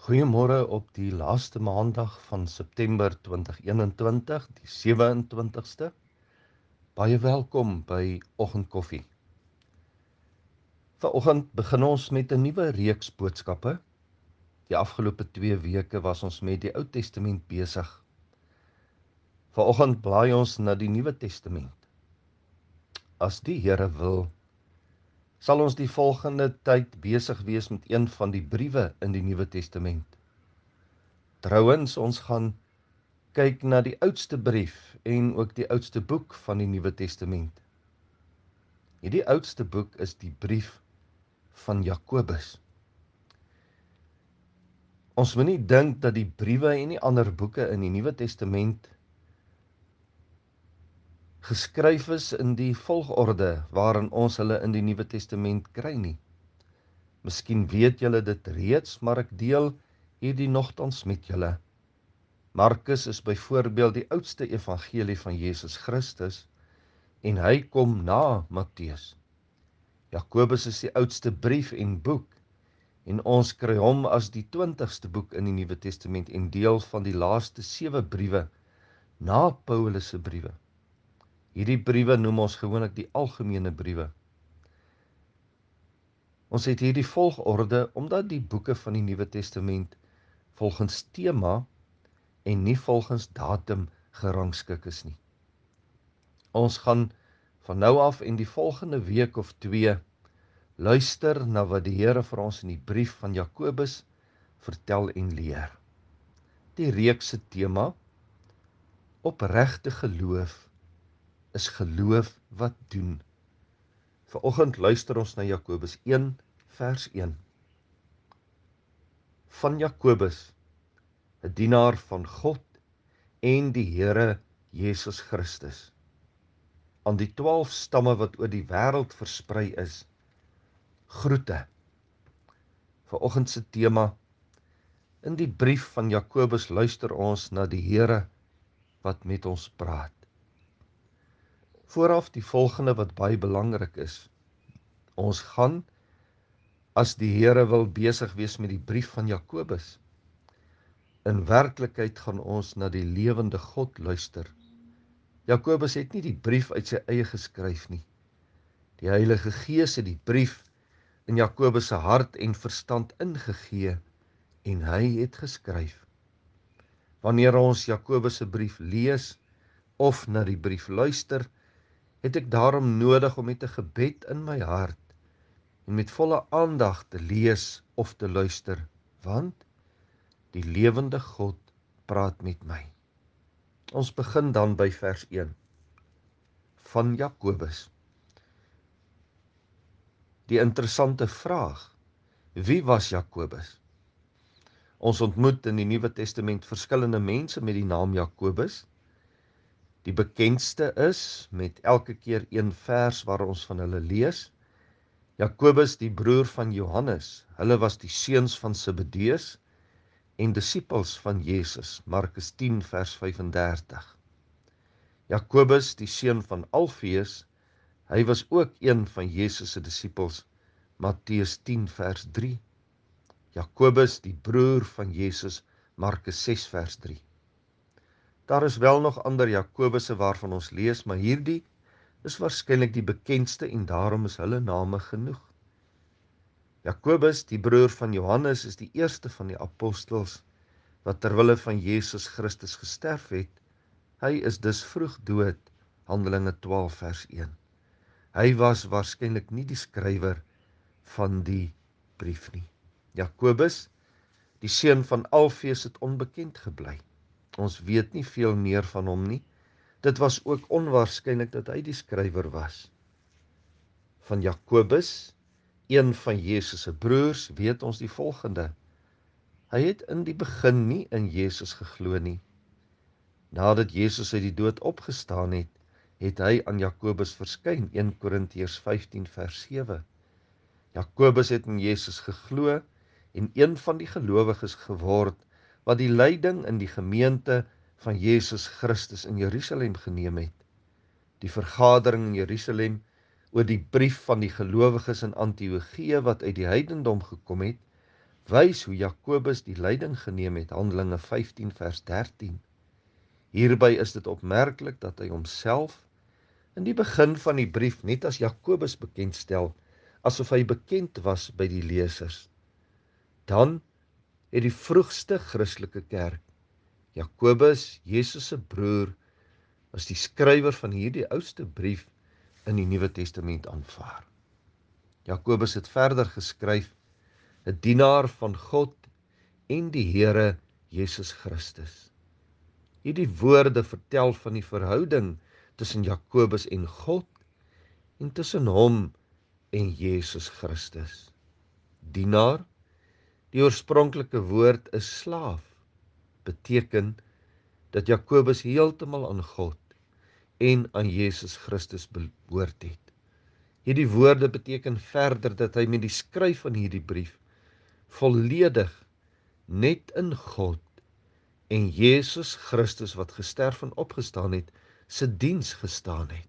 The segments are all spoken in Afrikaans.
Goeiemôre op die laaste maandag van September 2021, die 27ste. Baie welkom by Oggendkoffie. Vanoggend begin ons met 'n nuwe reeks boodskappe. Die afgelope 2 weke was ons met die Ou Testament besig. Vanoggend blaai ons na die Nuwe Testament. As die Here wil, sal ons die volgende tyd besig wees met een van die briewe in die Nuwe Testament. Trouwens, ons gaan kyk na die oudste brief en ook die oudste boek van die Nuwe Testament. Hierdie oudste boek is die brief van Jakobus. Ons moet nie dink dat die briewe en die ander boeke in die Nuwe Testament geskryf is in die volgorde waarin ons hulle in die Nuwe Testament kry nie. Miskien weet julle dit reeds, maar ek deel hierdie nogtans met julle. Markus is byvoorbeeld die oudste evangelie van Jesus Christus en hy kom na Matteus. Jakobus is die oudste brief en boek en ons kry hom as die 20ste boek in die Nuwe Testament en deel van die laaste 7 briewe na Paulus se briewe. Hierdie briewe noem ons gewoonlik die algemene briewe. Ons het hierdie volgorde omdat die boeke van die Nuwe Testament volgens tema en nie volgens datum gerangskik is nie. Ons gaan van nou af en die volgende week of 2 luister na wat die Here vir ons in die brief van Jakobus vertel en leer. Die reeks se tema, opregte geloof, is geloof wat doen. Vanoggend luister ons na Jakobus 1 vers 1. Van Jakobus, 'n dienaar van God en die Here Jesus Christus, aan die 12 stamme wat oor die wêreld versprei is, groete. Vanoggend se tema, in die brief van Jakobus luister ons na die Here wat met ons praat. Vooraf die volgende wat baie belangrik is. Ons gaan, as die Here wil, besig wees met die brief van Jakobus. In werklikheid gaan ons na die lewende God luister. Jakobus het nie die brief uit sy eie geskryf nie. Die Heilige Gees het die brief in Jakobus se hart en verstand ingegee en hy het geskryf. Wanneer ons Jakobus se brief lees of na die brief luister, het ek daarom nodig om met 'n gebed in my hart en met volle aandag te lees of te luister, want die lewende God praat met my. Ons begin dan by vers 1 van Jakobus. Die interessante vraag, wie was Jakobus? Ons ontmoet in die Nuwe Testament verskillende mense met die naam Jakobus. Die bekendste is, met elke keer een vers waar ons van hulle lees, Jakobus, die broer van Johannes. Hulle was die seuns van Zebedeus en disippels van Jesus, Markus 10 vers 35. Jakobus, die seun van Alfeus, hy was ook een van Jesus se disippels, Matteus 10 vers 3. Jakobus, die broer van Jesus, Markus 6 vers 3. Daar is wel nog ander Jakobusse waarvan ons lees, maar hierdie is waarskynlik die bekendste en daarom is hulle name genoeg. Jakobus, die broer van Johannes, is die eerste van die apostels wat terwille van Jesus Christus gesterf het. Hy is dus vroeg dood, Handelinge 12 vers 1. Hy was waarskynlik nie die skrywer van die brief nie. Jakobus, die seun van Alfeus, het onbekend gebly. Ons weet nie veel meer van hom nie. Dit was ook onwaarskynlik dat hy die skrywer was. Van Jakobus, een van Jesus se broers, weet ons die volgende. Hy het in die begin nie in Jesus geglo nie. Nadat Jesus uit die dood opgestaan het, het hy aan Jakobus verskyn, 1 Korintiërs 15 vers 7. Jakobus het in Jesus geglo en een van die gelowiges geword wat die leiding in die gemeente van Jesus Christus in Jerusalem geneem het. Die vergadering in Jerusalem oor die brief van die gelowiges in Antiochië wat uit die heidendom gekom het, wys hoe Jakobus die leiding geneem het, Handelinge 15 vers 13. Hierby is dit opmerklik dat hy homself in die begin van die brief net as Jakobus bekendstel, asof hy bekend was by die lesers. Dan het die vroegste Christelike kerk, Jakobus, Jesus se broer, as die skrywer van hierdie oudste brief in die Nuwe Testament aanvaar. Jakobus het verder geskryf, 'n dienaar van God en die Here Jesus Christus. Hierdie woorde vertel van die verhouding tussen Jakobus en God en tussen hom en Jesus Christus. Dienaar, die oorspronklike woord is slaaf, beteken dat Jakobus heeltemal aan God en aan Jesus Christus behoort het. Hierdie woorde beteken verder dat hy met die skryf van hierdie brief volledig net in God en Jesus Christus wat gesterf en opgestaan het, se diens gestaan het.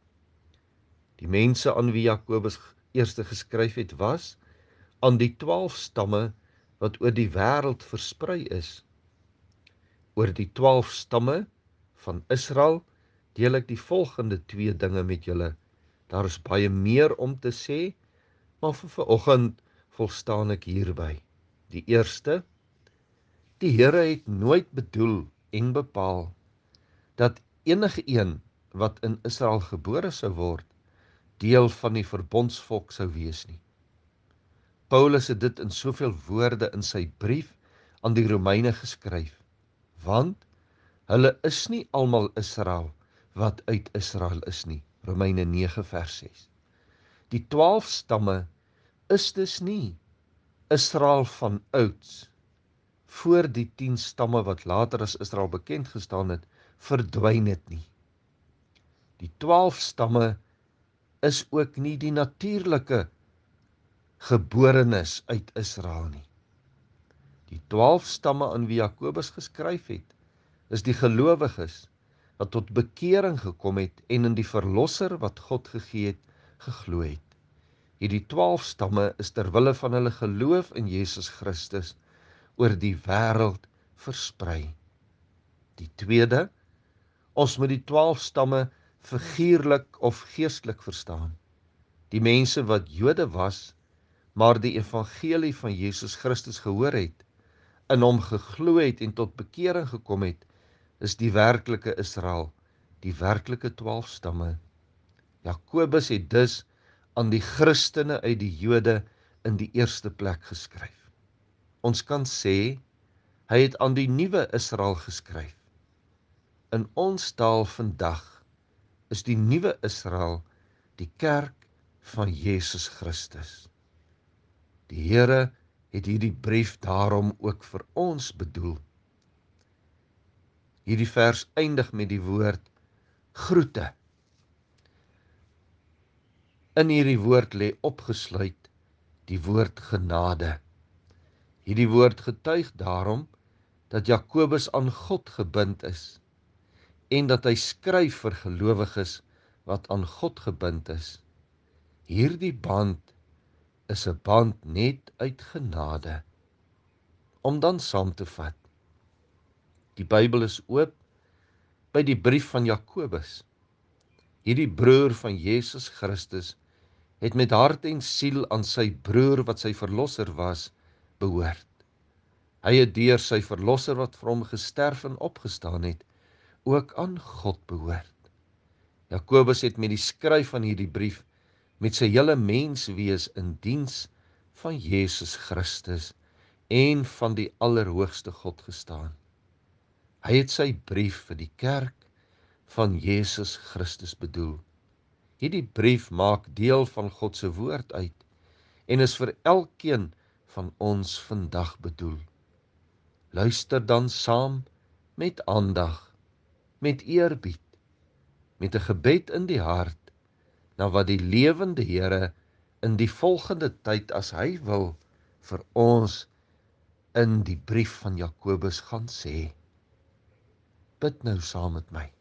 Die mense aan wie Jakobus eerste geskryf het was aan die 12 stamme wat oor die wêreld versprei is. Oor die 12 stamme van Israel deel ek die volgende 2 dinge met julle. Daar is baie meer om te sê, maar vir vanoggend volstaan ek hierby. Die eerste, die Here het nooit bedoel en bepaal dat enige een wat in Israel gebore sou word, deel van die verbondsvolk sou wees nie. Paulus het dit in soveel woorde in sy brief aan die Romeine geskryf, want hulle is nie almal Israel wat uit Israel is nie. Romeine 9 vers 6. Die 12 stamme is dus nie Israel van ouds, voor die 10 stamme wat later as Israel bekend gestaan het, verdwyn het nie. Die 12 stamme is ook nie die natuurlike geborenes uit Israel nie. Die 12 stamme aan wie Jakobus geskryf het, is die gelowiges wat tot bekering gekom het en in die verlosser wat God gegee het, geglo het. Hierdie 12 stamme is ter wille van hulle geloof in Jesus Christus oor die wêreld versprei. Die tweede, ons moet die 12 stamme figuurlik of geestelik verstaan. Die mense wat Jode was, maar die evangelie van Jesus Christus gehoor het, in hom geglo het en tot bekering gekom het, is die werklike Israel, die werklike 12 stamme. Jakobus het dus aan die Christene uit die Jode in die eerste plek geskryf. Ons kan sê, hy het aan die nuwe Israel geskryf. In ons taal vandag is die nuwe Israel die kerk van Jesus Christus. Die Here het hierdie brief daarom ook vir ons bedoel. Hierdie vers eindig met die woord groete. In hierdie woord lê opgesluit die woord genade. Hierdie woord getuig daarom dat Jakobus aan God gebind is en dat hy skryf vir gelowiges wat aan God gebind is. Hierdie band is 'n band net uit genade. Om dan saam te vat. Die Bybel is oop by die brief van Jakobus. Hierdie broer van Jesus Christus het met hart en siel aan sy broer wat sy verlosser was, behoort. Hy het deur sy verlosser wat vir hom gesterf en opgestaan het, ook aan God behoort. Jakobus het met die skryf van hierdie brief met sy hele menswees in diens van Jesus Christus en van die Allerhoogste God gestaan. Hy het sy brief vir die kerk van Jesus Christus bedoel. Hierdie brief maak deel van God se woord uit en is vir elkeen van ons vandag bedoel. Luister dan saam met aandag, met eerbied, met 'n gebed in die hart, na wat die lewende Here in die volgende tyd as hy wil vir ons in die brief van Jakobus gaan sê. Bid nou saam met my.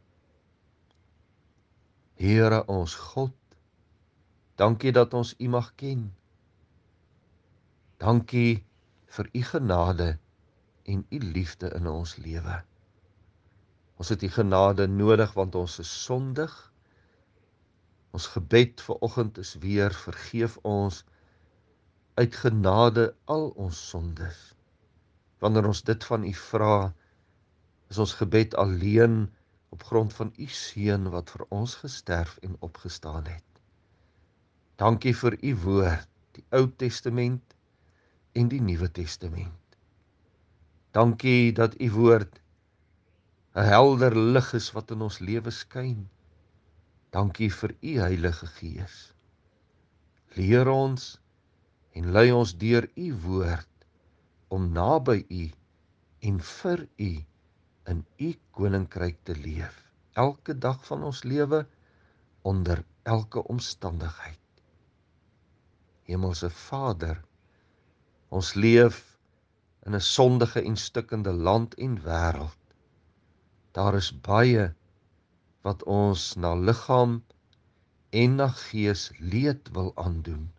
Here ons God, dankie dat ons U mag ken. Dankie vir u genade en u liefde in ons lewe. Ons het u genade nodig want ons is sondig. Ons gebed vanoggend is weer: vergeef ons uit genade al ons sondes. Wanneer ons dit van u vra, is ons gebed alleen op grond van u seun wat vir ons gesterf en opgestaan het. Dankie vir u woord, die Ou Testament en die Nuwe Testament. Dankie dat u woord 'n helder lig is wat in ons lewe skyn. Dankie vir u Heilige Gees. Leer ons en lei ons deur u woord om naby u en vir u in u koninkryk te leef, elke dag van ons lewe, onder elke omstandigheid. Hemelse Vader, ons leef in 'n sondige en stikkende land en wêreld. Daar is baie wat ons na liggaam en na gees leed wil aandoen.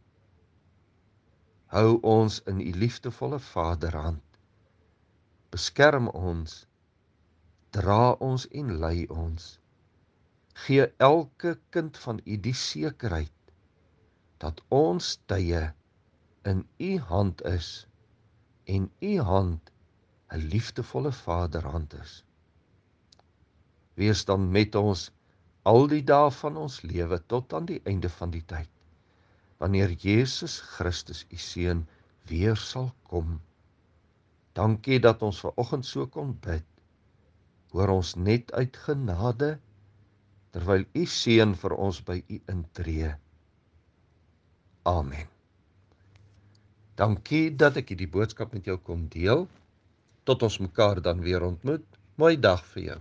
Hou ons in u liefdevolle Vaderhand. Beskerm ons, dra ons en lei ons. Gee elke kind van u die sekerheid dat ons tye in u hand is en u hand 'n liefdevolle Vaderhand is. Wees dan met ons al die dae van ons lewe tot aan die einde van die tyd, wanneer Jesus Christus, u Seun, weer sal kom. Dankie dat ons vanoggend so kon bid. Hoor ons net uit genade, terwyl u Seun vir ons by u intree. Amen. Dankie dat ek hierdie boodskap met jou kon deel. Tot ons mekaar dan weer ontmoet. Mooi dag vir jou.